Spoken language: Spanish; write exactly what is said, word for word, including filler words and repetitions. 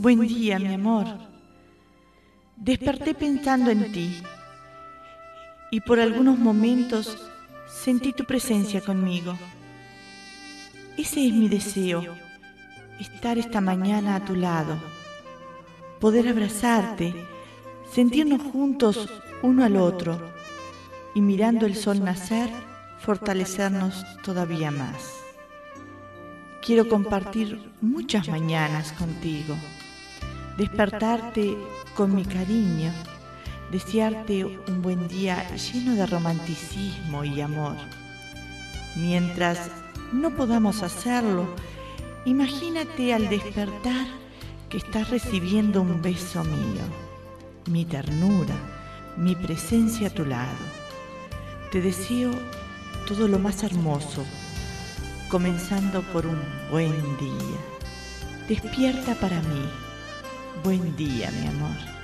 Buen día, mi amor. Desperté pensando en ti y por algunos momentos sentí tu presencia conmigo. Ese es mi deseo, estar esta mañana a tu lado, poder abrazarte, sentirnos juntos uno al otro y mirando el sol nacer, fortalecernos todavía más. Quiero compartir muchas mañanas contigo, despertarte con mi cariño, desearte un buen día lleno de romanticismo y amor. Mientras no podamos hacerlo, imagínate al despertar que estás recibiendo un beso mío, mi ternura, mi presencia a tu lado. Te deseo todo lo más hermoso, comenzando por un buen día. Despierta para mí. Buen día, mi amor.